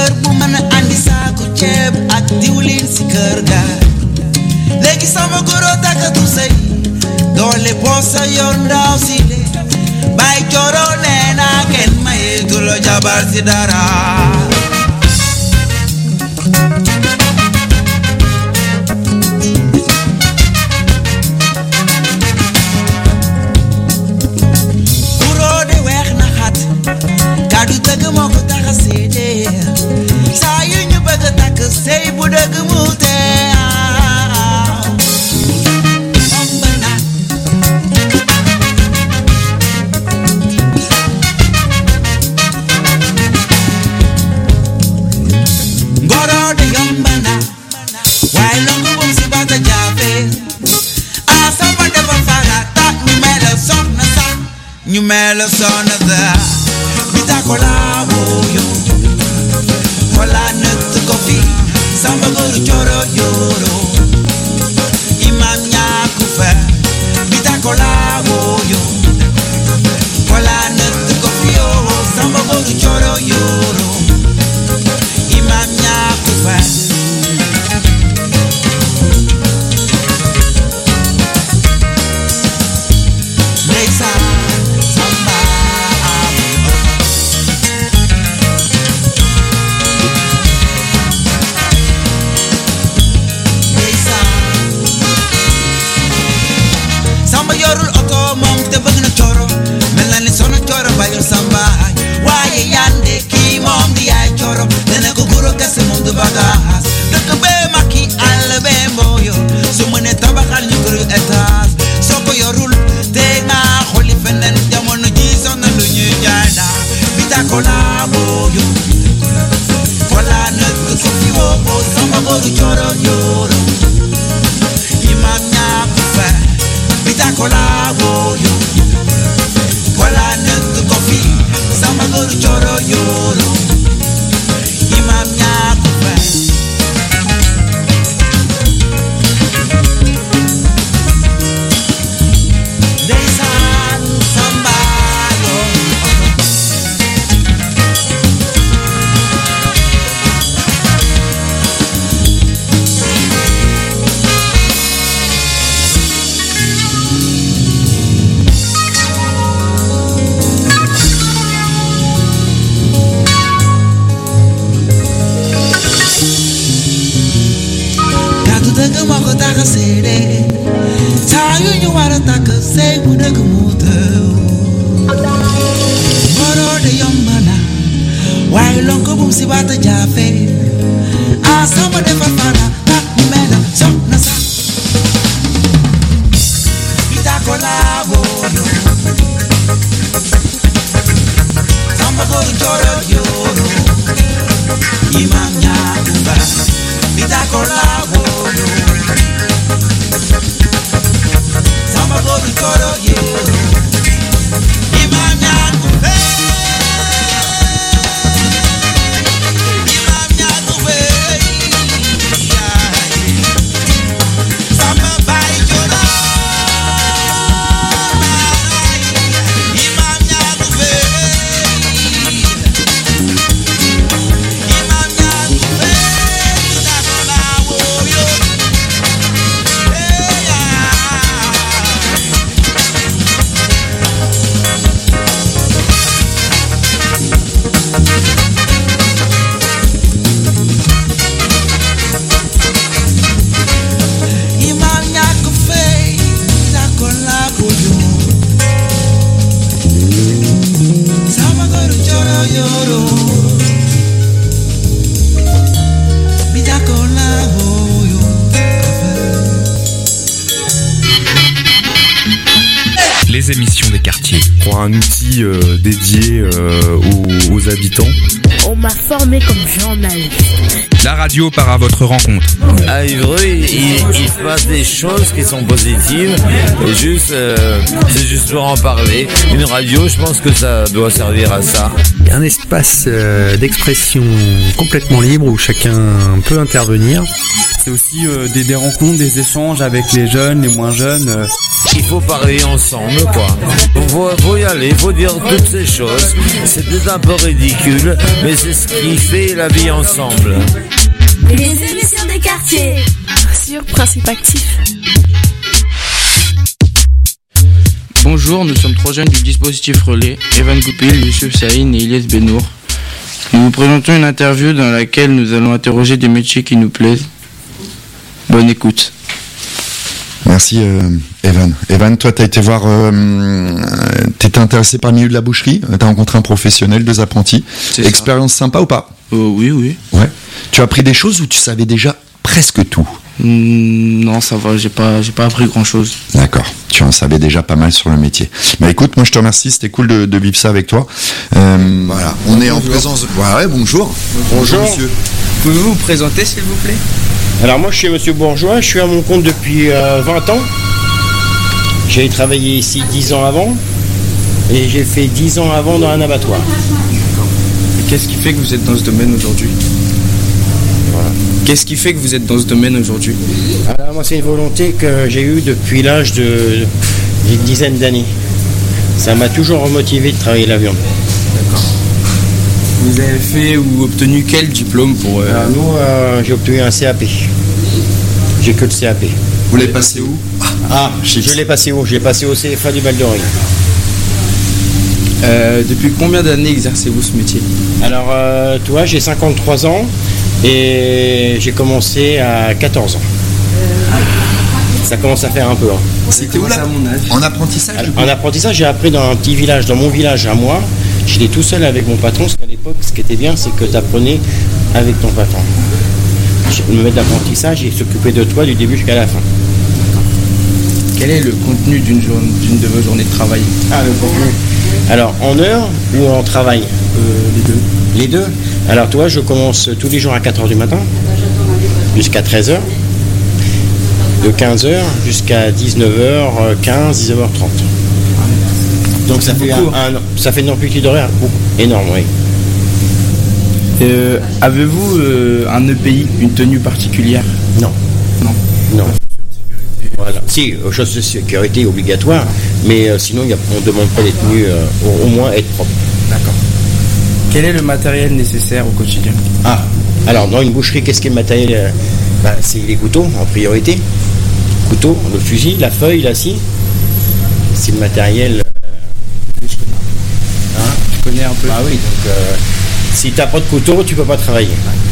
kër bu mën a andi saaku ceeb ak diwlin si kër ga léegi sama goro takkatu sëy doole posa yor ndaw si le bay coro nee naa kenn mayeetu la jabar si dara kadu dëgg moo ko tax a seede saa yu ñu bëgg a takk sey bu dëgg mu tee omb na ngoro de yomb na waaye longu moom si bata jaafe sama dafa farata ñu mel soxna sa ñu mel soxna sa Kola woyo, kola nut kofi, samba guru choro yoro, imam nyakufa, bita kola woyo, kola nut kofi oh, samba guru choro yoro, imam nyakufa. Samba waaye yande kii moom di yaay coro dana ko guro kese moom du bagaas dëkk bee makki àll bee mbooyo su mënee tabaxal ñu këru étage soo ko yorul te maa xooli feneen jamono ji sonn lu ñuy jaay daa bita kola mbooyo kola nëkk ko fi woo samba goru coro yoro imam ñaaku fe bita kola mbooyo kola nëkk ko fi samba goru coro yoro imam ñaaku fe ndeysaan samba dëgg moo ko tax a seede saa yu ñu war a takk sey bu dëgg mu tëw ngoro de yomb na waaye lonko bum si baata jaafe sama defar fara tak mu mel soxna sa bita kola woyo samba goru coro yoro imam ñaaku ba bita kola woyo samba goru coro yoro imam ñaaku be imam ñaaku be samba bay coro imam ñaaku be imam ñaaku be bita kola woyo imam ñaaku fey bita kola woyo samba goru coro yoro bita kola woyo Les émissions des quartiers. Pour un outil dédié aux habitants. On m'a formé comme journaliste. La radio part à votre rencontre. À Ivreux, il se passe des choses qui sont positives. Et c'est juste pour en parler. Une radio, je pense que ça doit servir à ça. Un espace d'expression complètement libre où chacun peut intervenir. C'est aussi des rencontres, des échanges avec les jeunes, les moins jeunes. Il faut parler ensemble, quoi. Faut y aller, faut dire toutes ces choses. C'est peut-être un peu ridicule, mais c'est ce qui fait la vie ensemble. Les émissions des quartiers sur Principe Actif. Bonjour, nous sommes 3 jeunes du dispositif Relais, Evan Goupil, Youssouf Saïn et Ilyes Benour. Nous vous présentons une interview dans laquelle nous allons interroger des métiers qui nous plaisent. Bonne écoute. Merci Evan. Evan, toi t'as été voir, t'étais intéressé par le milieu de la boucherie, t'as rencontré un professionnel, 2 apprentis. C'est Expérience sympa ou pas? Oui. Ouais. Tu as appris des choses ou tu savais déjà presque tout? Non, ça va, j'ai pas appris grand chose. D'accord, tu en savais déjà pas mal sur le métier. Bah écoute, moi je te remercie, c'était cool de vivre ça avec toi. Voilà, on est en présence. Ouais, bonjour. Bonjour. Monsieur. Pouvez-vous vous présenter s'il vous plaît? Alors moi je suis monsieur Bourgeois, je suis à mon compte depuis 20 ans. J'ai travaillé ici 10 ans avant et j'ai fait 10 ans avant dans un abattoir. Et qu'est-ce qui fait que vous êtes dans ce domaine aujourd'hui? Voilà. Qu'est-ce qui fait que vous êtes dans ce domaine aujourd'hui? Alors moi c'est une volonté que j'ai eue depuis l'âge d'une dizaine d'années. Ça m'a toujours motivé de travailler la viande. D'accord. Vous avez fait ou obtenu quel diplôme pour... Alors, nous j'ai obtenu un CAP. J'ai que le CAP. Vous l'avez passé où? Je l'ai passé où? Je l'ai passé au CFA du Val d'Oreille. Depuis combien d'années exercez-vous ce métier? Alors toi j'ai 53 ans et j'ai commencé à 14 ans. Ça commence à faire un peu. Hein. C'était où là? À mon âge. En apprentissage? En apprentissage, j'ai appris dans un petit village, dans mon village à moi. J'étais tout seul avec mon patron, parce qu'à l'époque, ce qui était bien, c'est que tu apprenais avec ton patron. Le maître d'apprentissage, il s'occupait de toi du début jusqu'à la fin. Quel est le contenu d'une de vos journées de travail? Le contenu. Alors, en heure ou en travail? Les deux. Les deux. Alors, toi, je commence tous les jours à 4h du matin, jusqu'à 13h. De 15h jusqu'à 19h15, 19h30. Donc ça fait une amplitude horaire énorme, oui. Avez-vous un EPI, une tenue particulière? Non. Voilà. Si, chose de sécurité obligatoire, mais sinon on ne demande pas les tenues, au moins être propre. D'accord. Quel est le matériel nécessaire au quotidien? Alors dans une boucherie, qu'est-ce qui est le matériel? C'est les couteaux en priorité. Couteau, le fusil, la feuille, la scie. C'est le matériel. Je connais un peu. Ah oui, donc si tu n'as pas de couteau, tu ne peux pas travailler.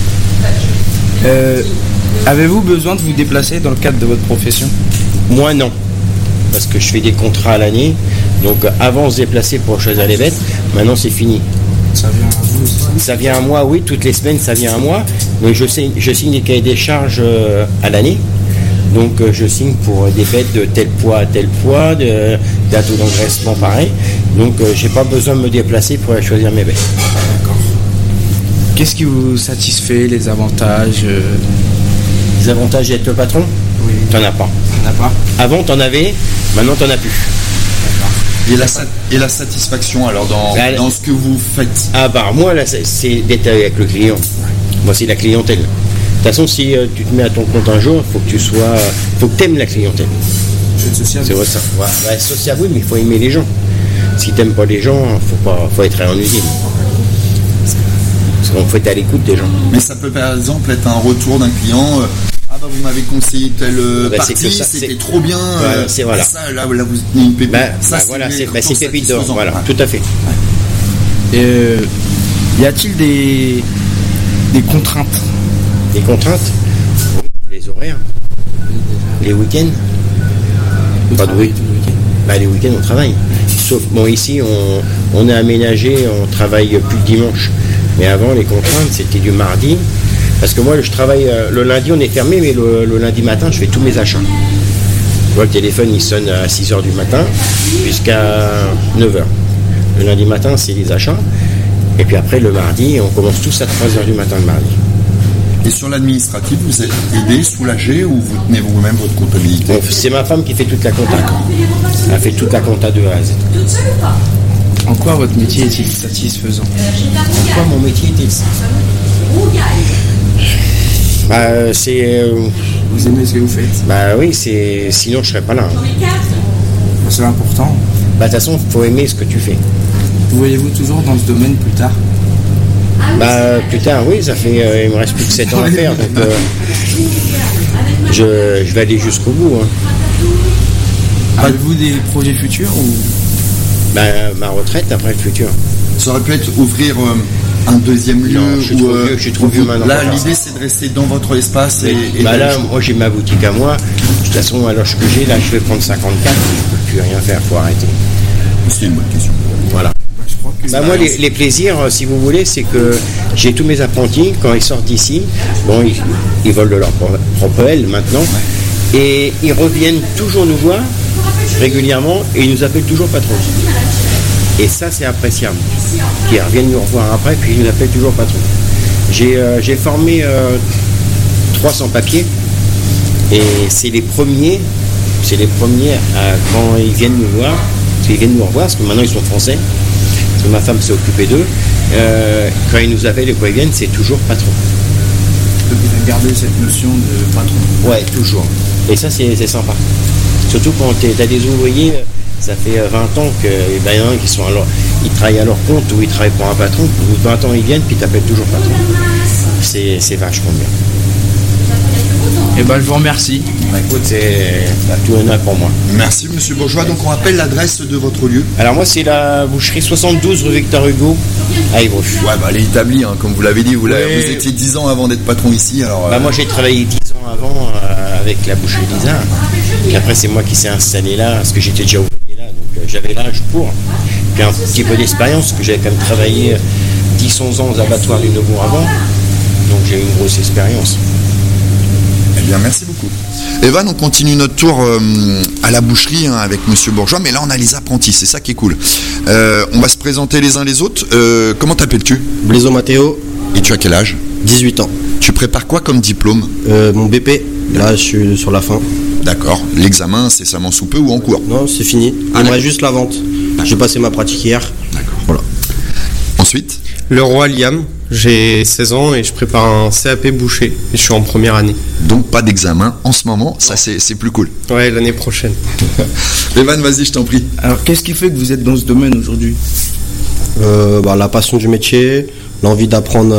Avez-vous besoin de vous déplacer dans le cadre de votre profession? Moi non, parce que je fais des contrats à l'année. Donc avant on se déplaçait pour choisir les bêtes, maintenant c'est fini. Ça vient à vous aussi? Ça vient à moi, oui, toutes les semaines ça vient à moi. Mais je signe des cahiers des charges à l'année. Donc je signe pour des bêtes de tel poids à tel poids, d'un taux d'engraissement pareil. Donc j'ai pas besoin de me déplacer pour aller choisir mes bêtes. D'accord. Qu'est-ce qui vous satisfait, les avantages? Les avantages d'être le patron? Oui. T'en as pas. T'en as pas? Avant t'en avais, maintenant t'en as plus. D'accord. Et la satisfaction alors dans ce que vous faites? Moi là c'est d'être avec le client. Moi c'est la clientèle. De toute façon, si tu te mets à ton compte un jour, faut que tu aimes la clientèle. Jeu de social. C'est vrai ça. Ouais, social, oui, mais il faut aimer les gens. Si tu n'aimes pas les gens, faut être en usine. Parce qu'on faut être à l'écoute des gens. Mais ça peut par exemple être un retour d'un client. Vous m'avez conseillé telle partie, c'était trop bien. C'est voilà. Ça, là vous tenez une pépite. C'est pépite d'or. Voilà, tout à fait. Y a-t-il des contraintes? Des contraintes? Les horaires, les week-ends. Pas de week-end. Les week-ends on travaille. Sauf ici on est aménagé, on travaille plus le dimanche. Mais avant les contraintes c'était du mardi. Parce que moi je travaille le lundi on est fermé, mais le lundi matin je fais tous mes achats. Tu vois, le téléphone il sonne à 6h du matin jusqu'à 9h. Le lundi matin c'est les achats. Et puis après le mardi on commence tous à 3h du matin le mardi. Et sur l'administratif, vous êtes aidé, soulagé ou vous tenez vous-même votre comptabilité? C'est ma femme qui fait toute la compta. Elle fait toute la compta de A à Z. En quoi votre métier est-il satisfaisant? En quoi mon métier est-il satisfaisant? Vous aimez ce que vous faites? Bah oui, sinon je serais pas là. C'est important. Bah de toute façon, faut aimer ce que tu fais. Vous voyez-vous toujours dans ce domaine plus tard? Bah plus tard, oui, ça fait, il me reste plus que 7 ans à faire, donc je vais aller jusqu'au bout. Hein. Avez-vous des projets futurs ou... Bah, ma retraite après le futur. Ça aurait pu être ouvrir un deuxième lieu. Non, je suis trop vieux maintenant. Là, l'idée c'est de rester dans votre espace. Bah là, moi j'ai ma boutique à moi. De toute façon, à l'âge que j'ai, là je vais prendre 54, je peux plus rien faire, faut arrêter. C'est une bonne question. Voilà. Bah moi les plaisirs, si vous voulez, c'est que j'ai tous mes apprentis, quand ils sortent d'ici, bon ils volent de leur propre aile maintenant, et ils reviennent toujours nous voir régulièrement et ils nous appellent toujours patron. Et ça c'est appréciable. Ils reviennent nous revoir après, puis ils nous appellent toujours patron. J'ai formé 300 papiers et c'est les premiers quand ils viennent nous voir, ils viennent nous revoir parce que maintenant ils sont français. Parce que ma femme s'est occupée d'eux, quand ils nous appellent et quand ils viennent, c'est toujours patron. Vous avez gardé cette notion de patron? Ouais, toujours. Et ça, c'est sympa. Surtout quand tu as des ouvriers, ça fait 20 ans qu'il y en a qui sont ils travaillent à leur compte ou ils travaillent pour un patron. Au bout de 20 ans, ils viennent, puis ils t'appellent toujours patron. C'est vachement bien. Eh ben, je vous remercie. Bah, écoute, c'est tout honneur pour moi. Merci Monsieur Bourgeois. Donc on rappelle l'adresse de votre lieu. Alors moi c'est la boucherie 72 rue Victor Hugo à Ivroche. Ouais, bah elle est établie, hein, comme vous l'avez dit. Vous étiez 10 ans avant d'être patron ici. Alors, Bah moi j'ai travaillé 10 ans avant avec la boucherie d'Isard. Puis après c'est moi qui s'est installé là parce que j'étais déjà ouvrier là, donc j'avais l'âge pour. Puis un petit peu d'expérience parce que j'avais quand même travaillé 10-11 ans aux abattoirs du Neubourg avant. Donc j'ai eu une grosse expérience. Eh bien, merci beaucoup. Evan, on continue notre tour à la boucherie avec Monsieur Bourgeois, mais là on a les apprentis, c'est ça qui est cool. On va se présenter les uns les autres. Comment t'appelles-tu? Blaiseau Mathéo. Et tu as quel âge? 18 ans. Tu prépares quoi comme diplôme? Mon BP, là je suis sur la fin. D'accord. L'examen, incessamment sous peu ou en cours? Non, c'est fini. Il me reste juste la vente. J'ai passé ma pratique hier. D'accord. Voilà. Ensuite? Le Roi Liam, j'ai 16 ans et je prépare un CAP boucher et je suis en première année. Donc pas d'examen en ce moment, ça c'est plus cool. Ouais, l'année prochaine. Evan, vas-y, je t'en prie. Alors qu'est-ce qui fait que vous êtes dans ce domaine aujourd'hui? La passion du métier, l'envie d'apprendre,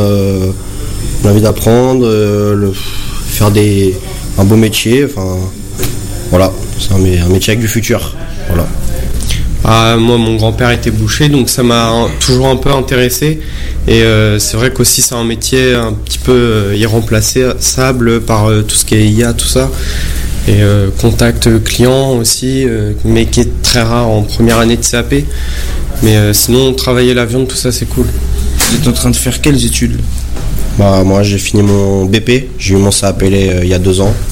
faire un beau métier, enfin voilà, c'est un métier avec du futur. Voilà. Moi, mon grand-père était boucher, donc ça m'a toujours un peu intéressé. Et c'est vrai qu'aussi c'est un métier un petit peu irremplaçable par tout ce qui est IA, tout ça. Et contact client aussi, mais qui est très rare en première année de CAP. Mais sinon, travailler la viande, tout ça, c'est cool. Vous êtes en train de faire quelles études? Moi, j'ai fini mon BP, j'ai eu mon CAP il y a 2 ans.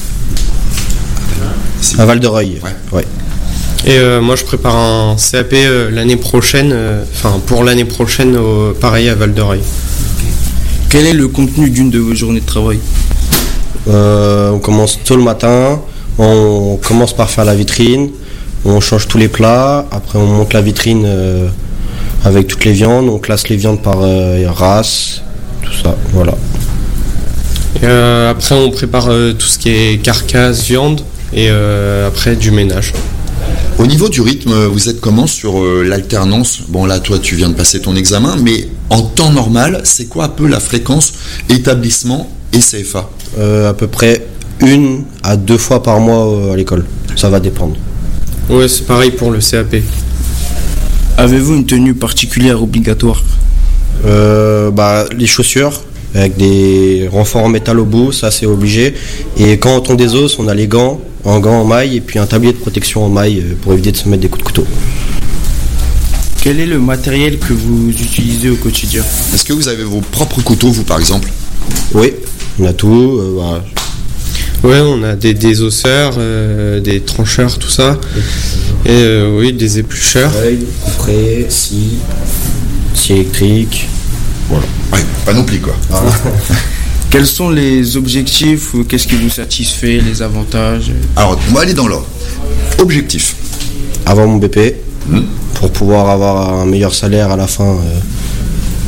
À Val-de-Reuil. Ouais. Et moi je prépare un CAP l'année prochaine, pour l'année prochaine, pareil à Val-de-Reuil. Quel est le contenu d'une de vos journées de travail? On commence tôt le matin, on commence par faire la vitrine, on change tous les plats, après on monte la vitrine avec toutes les viandes, on classe les viandes par race, tout ça, voilà. Et après on prépare tout ce qui est carcasse, viande, et après du ménage. Au niveau du rythme, vous êtes comment sur l'alternance? Bon là, toi, tu viens de passer ton examen, mais en temps normal, c'est quoi un peu la fréquence établissement et CFA? À peu près 1 à 2 fois par mois à l'école. Ça va dépendre. Ouais, c'est pareil pour le CAP. Avez-vous une tenue particulière obligatoire? Les chaussures avec des renforts en métal au bout, ça c'est obligé. Et quand on tombe des os, on a les gants en maille et puis un tablier de protection en maille pour éviter de se mettre des coups de couteau. Quel est le matériel que vous utilisez au quotidien? Est-ce que vous avez vos propres couteaux, vous, par exemple? Oui, on a tout. Ouais, on a des désosseurs, des trancheurs, tout ça. Et oui, des éplucheurs. Couperet, scie électrique. Voilà. Ouais, panoplie quoi. Voilà. Quels sont les objectifs ou qu'est-ce qui vous satisfait, les avantages? Alors, on va aller dans l'ordre. Objectif. Avoir mon BP pour pouvoir avoir un meilleur salaire à la fin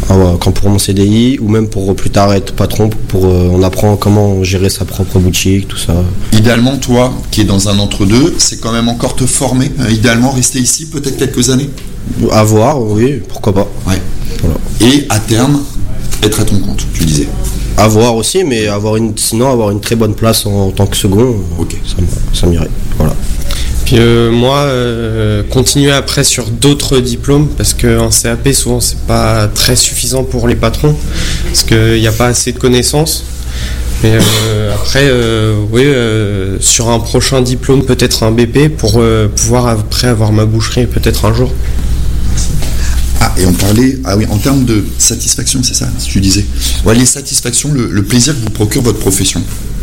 quand pour mon CDI ou même pour plus tard être patron, on apprend comment gérer sa propre boutique, tout ça. Idéalement, toi, qui es dans un entre-deux, c'est quand même encore te former. Idéalement, rester ici peut-être quelques années. À voir, oui, pourquoi pas. Ouais. Voilà. Et à terme, être à ton compte, tu disais. À voir aussi, mais sinon avoir une très bonne place en tant que second, ça m'irait. Voilà. Puis moi, continuer après sur d'autres diplômes, parce qu'un CAP, souvent, c'est pas très suffisant pour les patrons, parce qu'il n'y a pas assez de connaissances. Mais après, sur un prochain diplôme, peut-être un BP, pour pouvoir après avoir ma boucherie, peut-être un jour. Ah, et on parlait, en termes de satisfaction, c'est ça, tu disais. Ouais, les satisfactions, le plaisir que vous procure votre profession.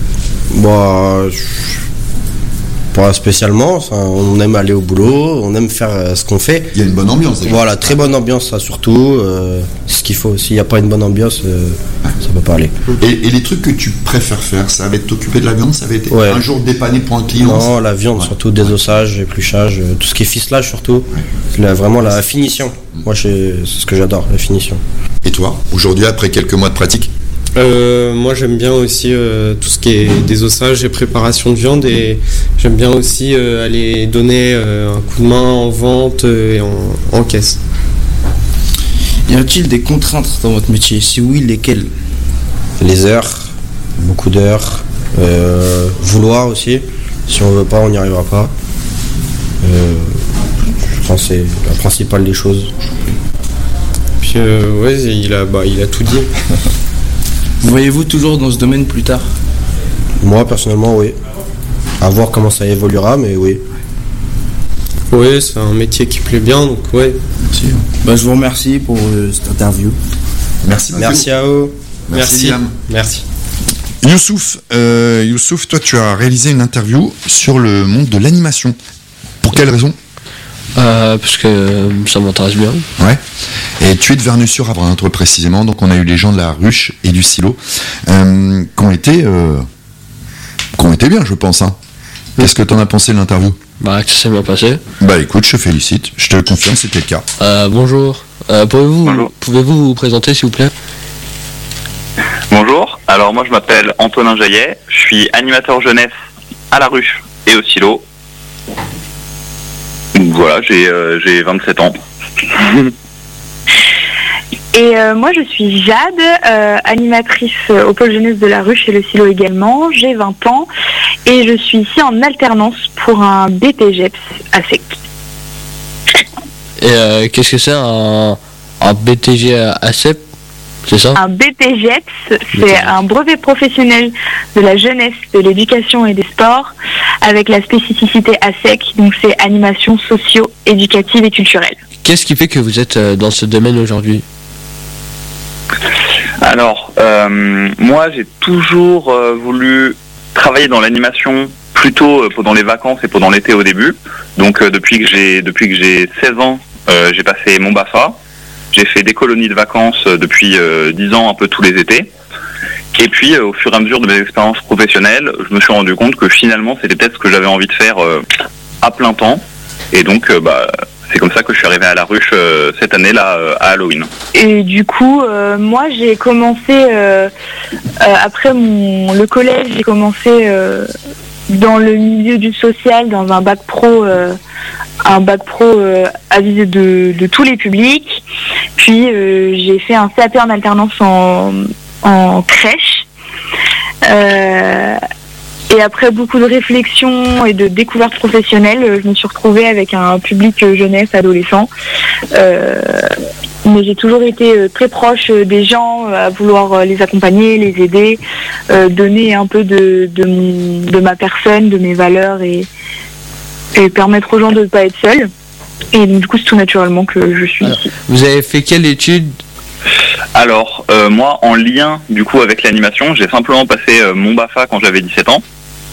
Pas spécialement, on aime aller au boulot, on aime faire ce qu'on fait. Il y a une bonne ambiance. Voilà, très bonne ambiance, ça surtout. C'est ce qu'il faut. S'il n'y a pas une bonne ambiance, ça peut pas aller. Et les trucs que tu préfères faire, ça va être t'occuper de la viande, ça va être un jour dépanner pour un client. Non, la viande, surtout désossage, épluchage, tout ce qui est ficelage surtout. Vraiment la finition. Moi, c'est ce que j'adore, la finition. Et toi, aujourd'hui, après quelques mois de pratique? Moi j'aime bien aussi tout ce qui est désossage et préparation de viande, et j'aime bien aussi aller donner un coup de main en vente et en caisse. Y a-t-il des contraintes dans votre métier? Si oui, lesquelles? Les heures, beaucoup d'heures, vouloir aussi. Si on veut pas, on n'y arrivera pas. Je pense que c'est la principale des choses. Puis il a tout dit. Vous voyez-vous toujours dans ce domaine plus tard? Moi, personnellement, oui. À voir comment ça évoluera, mais oui. Oui, c'est un métier qui plaît bien, donc ouais. Merci. Je vous remercie pour cette interview. Merci. Merci à vous. Merci. Merci. Youssouf, toi, tu as réalisé une interview sur le monde de l'animation. Pour quelle raison? Parce que ça m'intéresse bien. Ouais. Et tu es de Vernus-sur-Avrain, toi précisément. Donc on a eu les gens de la ruche et du silo qui ont été bien, je pense. Hein. Qu'est-ce que t'en as pensé de l'interview? Que ça s'est bien passé. Écoute, je te félicite. Je te le confirme, c'était le cas. Bonjour. Pouvez-vous vous présenter, s'il vous plaît? Bonjour. Alors moi je m'appelle Antonin Jaillet. Je suis animateur jeunesse à la ruche et au silo. Voilà, j'ai 27 ans. Et moi je suis Jade, animatrice au pôle jeunesse de la ruche et le silo également. J'ai 20 ans et je suis ici en alternance pour un BTGEPS à SEC. Et qu'est-ce que c'est un BTG à SEC? C'est ça? Un BTGEPS, c'est un brevet professionnel de la jeunesse, de l'éducation et des sports, avec la spécificité ASEC, donc c'est animation socio-éducative et culturelle. Qu'est-ce qui fait que vous êtes dans ce domaine aujourd'hui? Alors, moi j'ai toujours voulu travailler dans l'animation, plutôt pendant les vacances et pendant l'été au début. Donc depuis que j'ai 16 ans, j'ai passé mon BAFA. J'ai fait des colonies de vacances depuis 10 ans, un peu tous les étés. Et puis, au fur et à mesure de mes expériences professionnelles, je me suis rendu compte que finalement, c'était peut-être ce que j'avais envie de faire à plein temps. Et donc, c'est comme ça que je suis arrivé à la ruche cette année-là, à Halloween. Et du coup, moi, j'ai commencé, après le collège, j'ai commencé dans le milieu du social, dans un bac pro à viser de tous les publics. Puis j'ai fait un CAP en alternance en crèche. Et après beaucoup de réflexions et de découvertes professionnelles, je me suis retrouvée avec un public jeunesse, adolescent. Mais j'ai toujours été très proche des gens, à vouloir les accompagner, les aider, donner un peu de ma personne, de mes valeurs et permettre aux gens de ne pas être seuls. Et donc, du coup, c'est tout naturellement que je suis ici. Vous avez fait quelle étude? Alors, moi, en lien du coup avec l'animation, j'ai simplement passé mon BAFA quand j'avais 17 ans.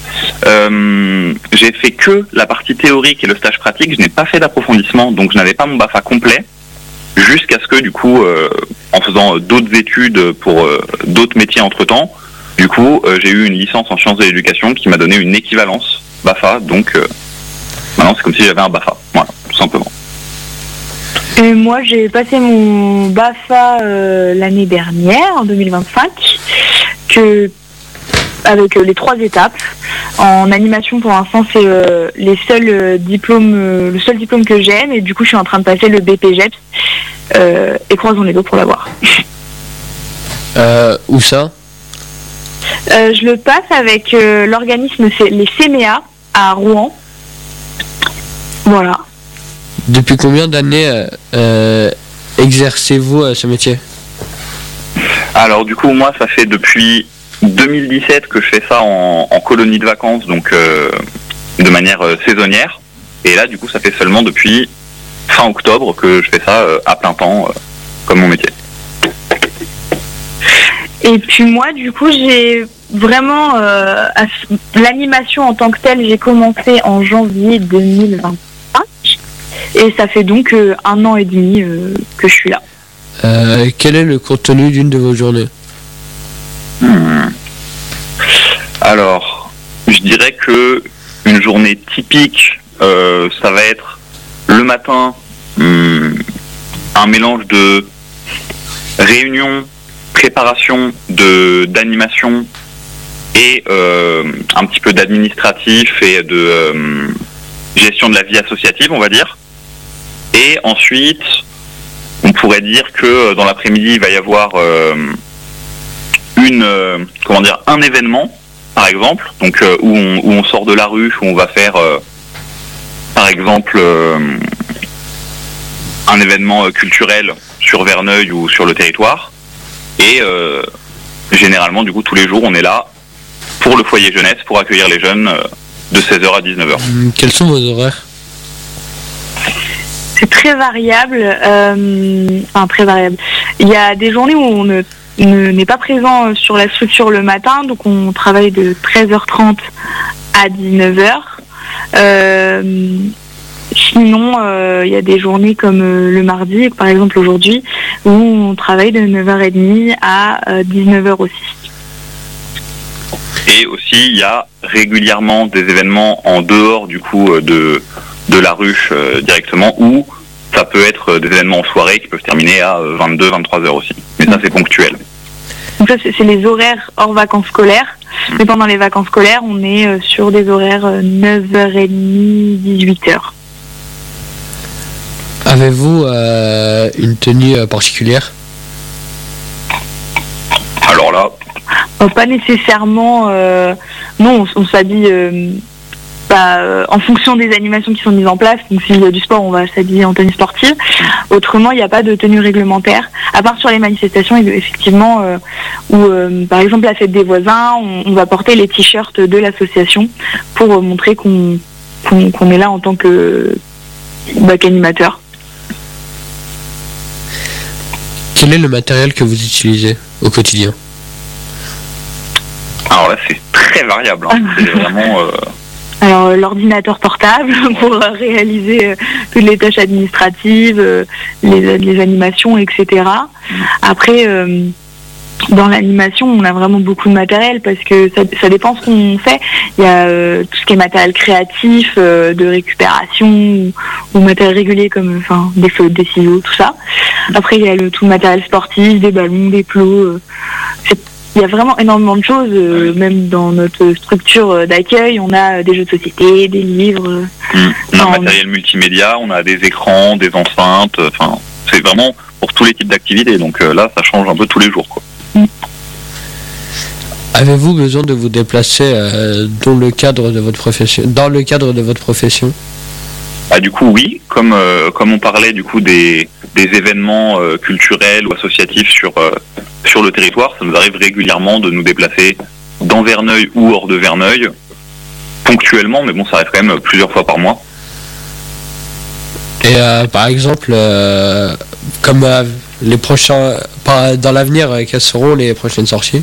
J'ai fait que la partie théorique et le stage pratique. Je n'ai pas fait d'approfondissement, donc je n'avais pas mon BAFA complet. Jusqu'à ce que, du coup, en faisant d'autres études pour d'autres métiers entre-temps, du coup, j'ai eu une licence en sciences de l'éducation qui m'a donné une équivalence BAFA. Donc, maintenant, c'est comme si j'avais un BAFA. Voilà, tout simplement. Et moi, j'ai passé mon BAFA l'année dernière, en 2025, avec les 3 étapes. En animation, pour l'instant, c'est le seul diplôme que j'aime, et du coup, je suis en train de passer le BPGEPS, et croisons les doigts pour l'avoir. Où ça? Je le passe avec l'organisme, c'est les CMEA à Rouen. Voilà. Depuis combien d'années exercez-vous ce métier? Alors du coup, moi, ça fait depuis 2017 que je fais ça en colonie de vacances, donc de manière saisonnière. Et là, du coup, ça fait seulement depuis fin octobre que je fais ça à plein temps, comme mon métier. Et puis moi, du coup, j'ai vraiment l'animation en tant que telle, j'ai commencé en janvier 2025. Et ça fait donc 1 an et demi que je suis là. Quel est le contenu d'une de vos journées? Alors, je dirais que une journée typique, ça va être le matin, un mélange de réunion, préparation d'animation et un petit peu d'administratif et de gestion de la vie associative, on va dire. Et ensuite, on pourrait dire que dans l'après-midi, il va y avoir un événement, par exemple, donc où on sort de la rue, où on va faire, par exemple, un événement culturel sur Verneuil ou sur le territoire. Et généralement, du coup, tous les jours, on est là pour le foyer jeunesse, pour accueillir les jeunes de 16h à 19h. Quels sont vos horaires? C'est très variable. Très variable. Il y a des journées où on n'est pas présent sur la structure le matin, donc on travaille de 13h30 à 19h. Sinon, il y a des journées comme le mardi, par exemple aujourd'hui, où on travaille de 9h30 à 19h aussi. Et aussi, il y a régulièrement des événements en dehors du coup de la ruche directement, ou ça peut être des événements en soirée qui peuvent terminer à 22-23h aussi. Mais ça, c'est ponctuel. Donc ça, c'est les horaires hors vacances scolaires. Mais pendant les vacances scolaires, on est sur des horaires 9h30, 18h. Avez-vous une tenue particulière? Alors là... pas nécessairement. Non, on s'habille en fonction des animations qui sont mises en place. Donc s'il y a du sport, on va s'habiller en tenue sportive. Autrement, il n'y a pas de tenue réglementaire. À part sur les manifestations, effectivement, où par exemple la fête des voisins, on va porter les t-shirts de l'association pour montrer qu'on est là en tant qu'animateur. Quel est le matériel que vous utilisez au quotidien? Alors là, c'est très variable. Hein. C'est vraiment... Alors, l'ordinateur portable pour réaliser toutes les tâches administratives, les animations, etc. Après, dans l'animation, on a vraiment beaucoup de matériel parce que ça dépend ce qu'on fait. Il y a tout ce qui est matériel créatif, de récupération ou matériel régulier comme des flottes, des ciseaux, tout ça. Après, il y a tout le matériel sportif, des ballons, des plots. Il y a vraiment énormément de choses, même dans notre structure d'accueil, on a des jeux de société, des livres. On a un matériel multimédia, on a des écrans, des enceintes, c'est vraiment pour tous les types d'activités, donc là ça change un peu tous les jours, quoi. Avez-vous besoin de vous déplacer dans le cadre de votre profession? Du coup oui, comme on parlait du coup des événements culturels ou associatifs sur le territoire, ça nous arrive régulièrement de nous déplacer dans Verneuil ou hors de Verneuil, ponctuellement, mais bon, ça arrive quand même plusieurs fois par mois. Et par exemple, comme dans l'avenir, quelles seront les prochaines sorties?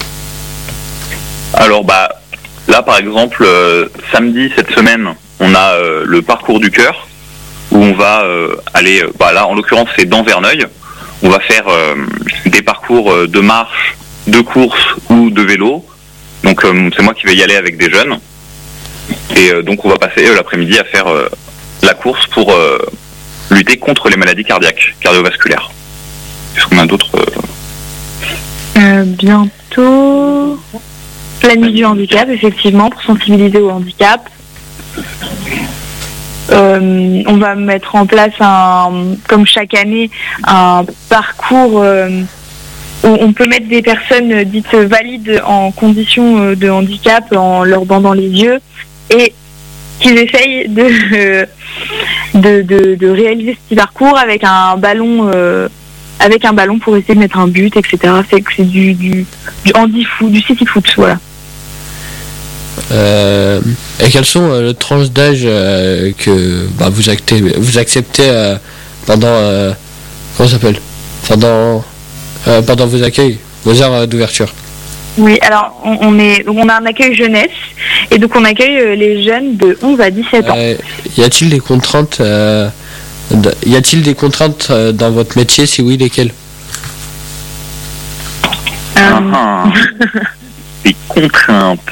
Alors là par exemple, samedi cette semaine, on a le parcours du cœur, où on va aller, là en l'occurrence c'est dans Verneuil. On va faire des parcours de marche, de course ou de vélo. Donc c'est moi qui vais y aller avec des jeunes. Et donc on va passer l'après-midi à faire la course pour lutter contre les maladies cardiovasculaires. Est-ce qu'on a d'autres Bientôt la nuit du handicap, effectivement, pour sensibiliser au handicap. On va mettre en place, comme chaque année, un parcours où on peut mettre des personnes dites valides en condition de handicap en leur bandant les yeux et qu'ils essayent de réaliser ce petit parcours avec un ballon pour essayer de mettre un but, etc. C'est du handi-foot, du city-foot, voilà. Et quelles sont les tranches d'âge que vous acceptez pendant comment ça s'appelle pendant vos accueils, vos heures d'ouverture? Oui, alors on a un accueil jeunesse et donc on accueille les jeunes de 11 à 17 ans. Y a-t-il des contraintes dans votre métier? Si oui, lesquelles? Des contraintes.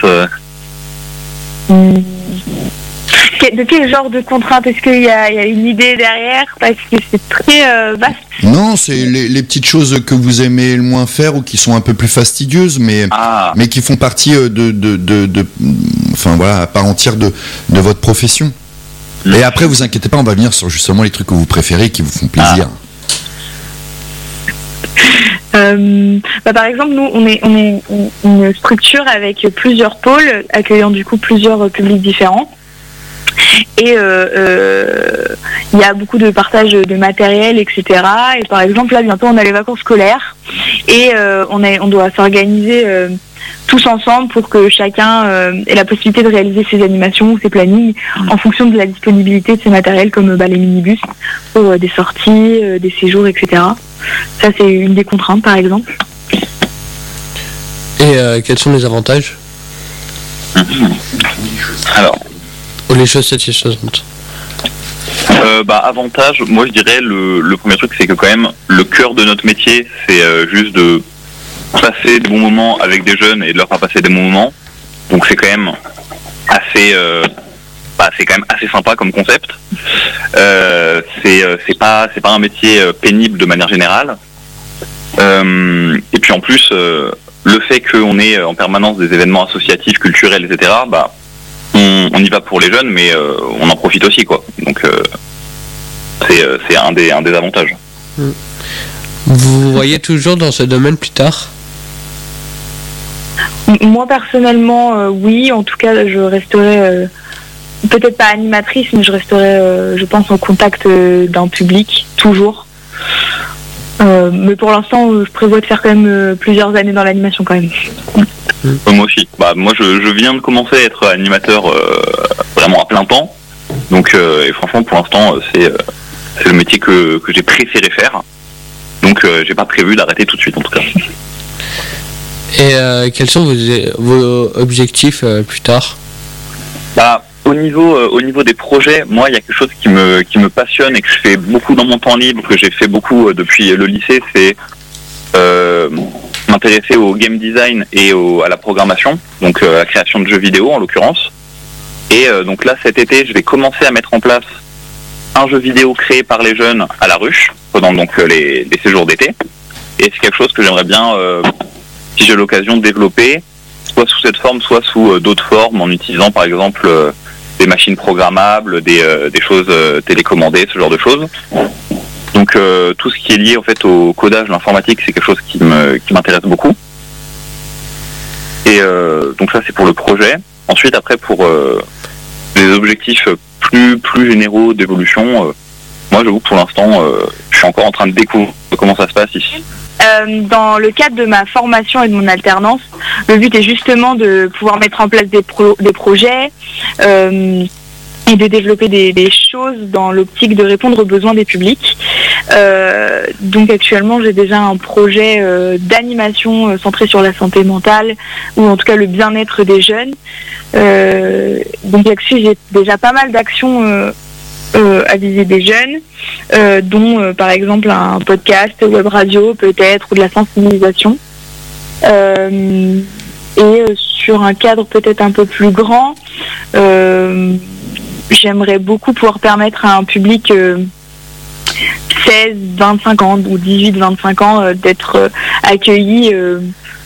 De quel genre de contraintes? Est-ce qu'il y a une idée derrière? Parce que c'est très vaste. Non, c'est les petites choses que vous aimez le moins faire ou qui sont un peu plus fastidieuses, mais qui font partie enfin voilà, à part entière de votre profession. Et après, vous inquiétez pas, on va venir sur justement les trucs que vous préférez, qui vous font plaisir. Par exemple, nous, on est une structure avec plusieurs pôles, accueillant du coup plusieurs publics différents. Et il y a beaucoup de partage de matériel, etc. Et par exemple, là, bientôt, on a les vacances scolaires. Et on doit s'organiser tous ensemble pour que chacun ait la possibilité de réaliser ses animations, ses plannings, en fonction de la disponibilité de ses matériels, comme les minibus, pour des sorties, des séjours, etc. Ça, c'est une des contraintes, par exemple. Et quels sont les avantages? Alors, ou les choses satisfaisantes? Avantage, moi je dirais le premier truc, c'est que quand même le cœur de notre métier, c'est juste de passer des bons moments avec des jeunes et de leur faire passer des bons moments. Donc c'est quand même assez sympa comme concept. C'est pas un métier pénible de manière générale. Et puis en plus, le fait qu'on ait en permanence des événements associatifs, culturels, etc. On y va pour les jeunes, mais on en profite aussi, quoi. Donc c'est un des avantages. Vous voyez toujours dans ce domaine plus tard? Moi personnellement, oui. En tout cas, je resterai peut-être pas animatrice, mais je resterai, je pense, en contact d'un public toujours. Mais pour l'instant, je prévois de faire quand même plusieurs années dans l'animation quand même. Moi aussi. Moi, je viens de commencer à être animateur vraiment à plein temps. Donc, et franchement, pour l'instant, c'est le métier que j'ai préféré faire. Donc, j'ai pas prévu d'arrêter tout de suite, en tout cas. Et quels sont vos objectifs plus tard? Au niveau des projets, moi, il y a quelque chose qui me passionne et que je fais beaucoup dans mon temps libre, que j'ai fait beaucoup depuis le lycée, c'est m'intéresser au game design et à la programmation, donc à la création de jeux vidéo en l'occurrence. Et donc là, cet été, je vais commencer à mettre en place un jeu vidéo créé par les jeunes à la ruche pendant donc les séjours d'été. Et c'est quelque chose que j'aimerais bien, si j'ai l'occasion, de développer, soit sous cette forme, soit sous d'autres formes, en utilisant par exemple des machines programmables, des choses télécommandées, ce genre de choses. Donc tout ce qui est lié en fait au codage, l'informatique, c'est quelque chose qui m'intéresse beaucoup. Et donc ça c'est pour le projet. Ensuite après pour les objectifs plus généraux d'évolution, moi j'avoue que pour l'instant je suis encore en train de découvrir comment ça se passe ici. Dans le cadre de ma formation et de mon alternance, le but est justement de pouvoir mettre en place des projets et de développer des choses dans l'optique de répondre aux besoins des publics. Donc actuellement, j'ai déjà un projet d'animation centré sur la santé mentale, ou en tout cas le bien-être des jeunes. Donc là-dessus, j'ai déjà pas mal d'actions à viser des jeunes, dont par exemple un podcast, web radio peut-être, ou de la sensibilisation. Et sur un cadre peut-être un peu plus grand, j'aimerais beaucoup pouvoir permettre à un public 16, 25 ans ou 18, 25 ans d'être accueillis